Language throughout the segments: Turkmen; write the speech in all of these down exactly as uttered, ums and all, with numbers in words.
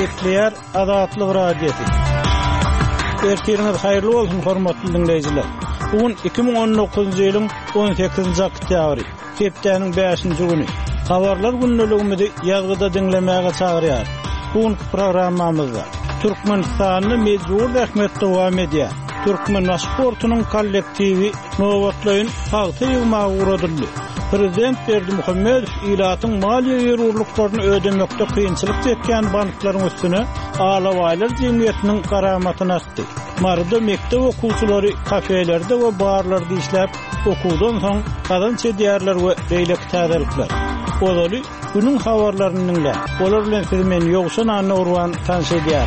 Ekleyer Azatlyk radiosu. Ertiriniz hayırlı olsun hormatly dinleyijiler. Bugün iki bin on dokuzuncu ýylyň on sekizinji oktýabry, hepdeniň beşinji güni. Habarlar günneligimizi ýazgyda dinlemäge çagyrýar. Bugün programmamyzda Türkmenistanyny mejbur rahmet dowam edýär. Türkmen sportunyň kollektivi Nowatlaýyn hagty ýygmagy uradyldy. Prezident Berdimuhammedow ilatyň maliýe ýerurlyklaryny ödemekde kynçylyk çekýän banklaryň üstüne Alawaýlar jemgyýetiniň garamatyny atdy. Marda mektep okuwçylary kafelerde we barlarda işläp okuwdan soň gadan çedýärler we beýlek täzelikler. Olaly günüň habarlaryny dinle. Olar bilen siz men ýogşan anna urwan tanşedýär.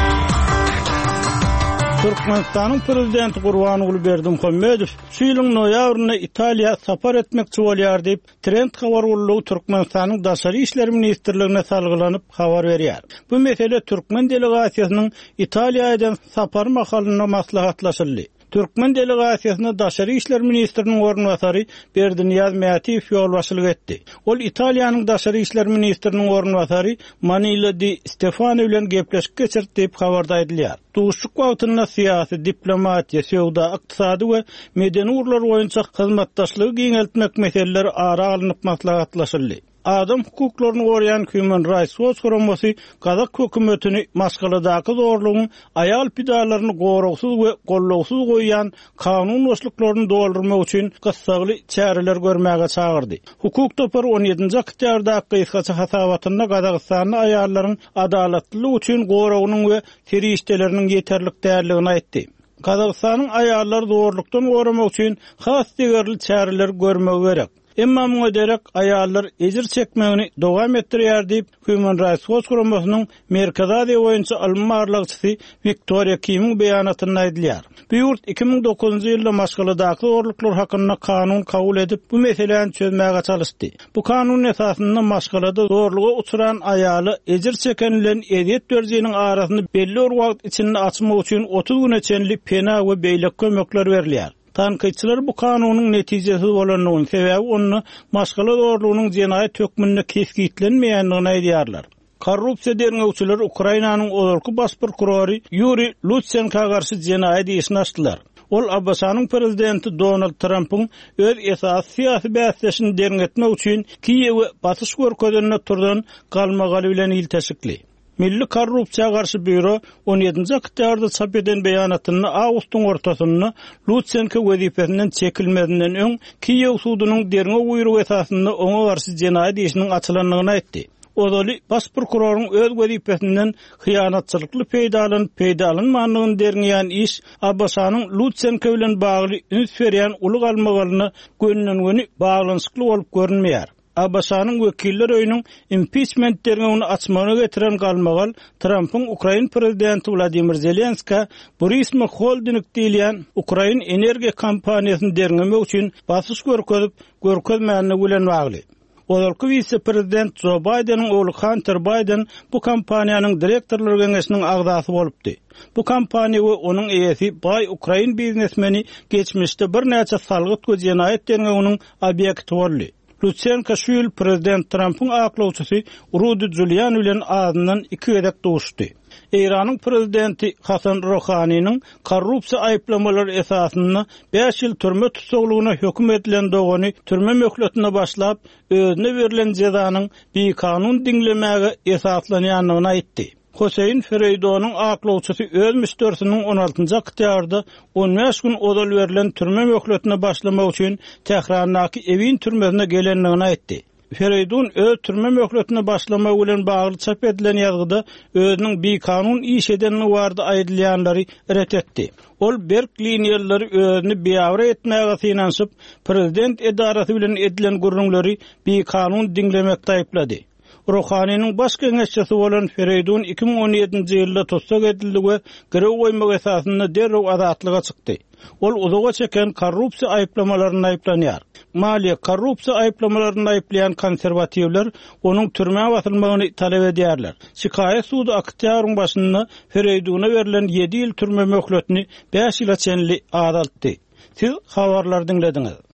Türkmenistanyň prezidenti Gurbanuly Berdimuhammedow şu ýylyň noýabryna Italiýa sapar etmekçi bolýar diýip Trend habar urulugy Türkmenistanyň daşary işler ministrligine salgylanyp habar berýär. Bu mesele Türkmen delegasiýasynyň Italiýadan sapar mahalyna maslahatlaşyldy. Türkmen delegasiýasyna daşary işler ministriniň ornwatary Berdiniyaz Mätiýew ýolbaşçylyk etdi. Ol Italiýanyň daşary işler ministriniň ornwatary Manila di Stefano bilen gepleşik geçirdi diýip habarda edilýär. Duşuk wagtyna syýasy, diplomatiýa, sowda, ykdysady we medeni urlar boýunça hyzmatdaşlygy giňeltmek meseleleri ara alınıp maslahatlaşyldy. Adam hukuklaryny goraýan Human Rights Watch guramasy Kazak hökümetini maskaladyky zorlugyň ayal pidalaryny goragsyz we gollawsyz goýan kanun boşluklaryny doldurmak üçin gassagly çäreler görmäge çagyrdy. Hukuk topary on ýedinji oktýabrda Kysgaça hasabatyna Kazakstanyň aýallaryň adalatlylygy üçin goragynyň we terişdeleriniň ýeterlik därligini aýtdy. Kazakstanyň aýallary zorlukdan goramak üçin has degerli çäreler görmegi gerek. Emma muňa derek aýallar ejir çekmegini dowam etdirýär diýip Human Rights Watch guramasynyň Merkez Aziýa boýunça almanlarlygy Victoria Kiming beýanatyna aýdylýar. Bu ýurt iki bin dokuzuncu ýylda maşgaladaky zorluklar hakkında kanun kabul edip bu meseleni çözmäge çalışdy. Bu kanun esasında maşgalada zorluğa uçuran aýaly ejir çekenlerin eziýet dörzeginiň arasyny belli bir wagt içinde açmak üçin otuz güne çenli pena we beýlek kömekler berilýär. Tanqidçiler bu kanunyň netijesi bolanyny sebäbi onu maşgala zorlugynyň jenaýat hökmünde kesgitlenmeýändigini aýdýarlar. Korrupsiýa derňewçiler Ukrainanyň ozalky baş prokurory Yuri Lutsenka garşy jenaýat işini açdylar. Ol Abbasanyň prezidenti Donald Trump'yň öz esas syýasy bäsleşini derňetmek üçin Kiýewe batyş görkezine turdan galmagaly bilen ilteşikli. Milli Korrupsiýa garşy büro on ýedinji oktýabrda çap eden beýanatyny awgustyň ortasynda Lutsenka wezipesinden çekilmedinden öň Kiýew sudunyň derňe buyruk esasynda oňa garşy jenaýat işiniň açylandygyny aýtdy. Odaly baş prokuroryň öz wezipesinden hyýanatçylykly peýdalanyp peýdalanmanlygyny derňeýän iş Abbasanyň Lutsenka bilen bagly üns berýän uly galmagalyny gönüňini baglanyşykly bolup görünmeýär. Abbasanyň wekiller öýüniň impeachment derňegini açmagyna getiren galmagal Trump'yň Ukraina prezidenti Vladimir Zelenski Burisma Holding diýilen Ukraina energiýa kompaniýasyny derňemek üçin basyş görkezip görkezmänini bilen bagly. Ozalky vice-prezident Joe Biden'ň oğlu Hunter Biden bu kompaniýanyň direktorlar geňeşiniň agdasy bolupdy. Bu kompaniýa we onuň eýesi bay Ukraina biznesmeni geçmişde bir näçe salgyt göjenaýat derňeginiň obyekti boldy. Lutsenka şu ýyl prezident Trump'yň aklawçysy Rudy Giuliani bilen adynyň iki gedek duşdy. Iranyň prezidenti Hasan Rouhanyň korrupsiýa aýplamalary esasynda beş ýyl türme tutsaglygyna hökm edilen dogany türme möhletine başlap özüne berilen jezanyň bir kanun dinlemäge esaslanýanyny aýtdy. Hüseyin Fereydonyň aklawçysy öz müstörsiniň on altynji oktýabrda on beş gün odal berilen türme möhletine başlamak üçin Tehranaky Evin türmesine gelenligini aýtdy. Fereydon öz türme möhletine başlamak bilen bagly çap edilen ýazgyda özüniň bir kanun iş edenini barada aýdylýanlary ret etdi. Ol berk liniýalary özüni beýawra etmäge synanşyp prezident edarasy bilen edilen gurrunlary bir kanun dinlemekde aýplady. Rouhanyň baş geňeşçisi bolan Fereydon iki bin on ýedinji ýylda tutsak edildi we gerew goýmak esasynda derrew azatlyga çykdy. Ol uzağa çeken korrupsiýa aýplamalaryny aýplanýar. Maliýe korrupsiýa aýplamalaryny aýplayan konserwatiwler onuň türmäge batylmagyny talap edýärler. Şikaýet sudy oktýabryň başynda Fereydona berilen ýedi ýyl türme möhletini beş ýyla çenli azaltdy. Siz habarlar dinlediňiz.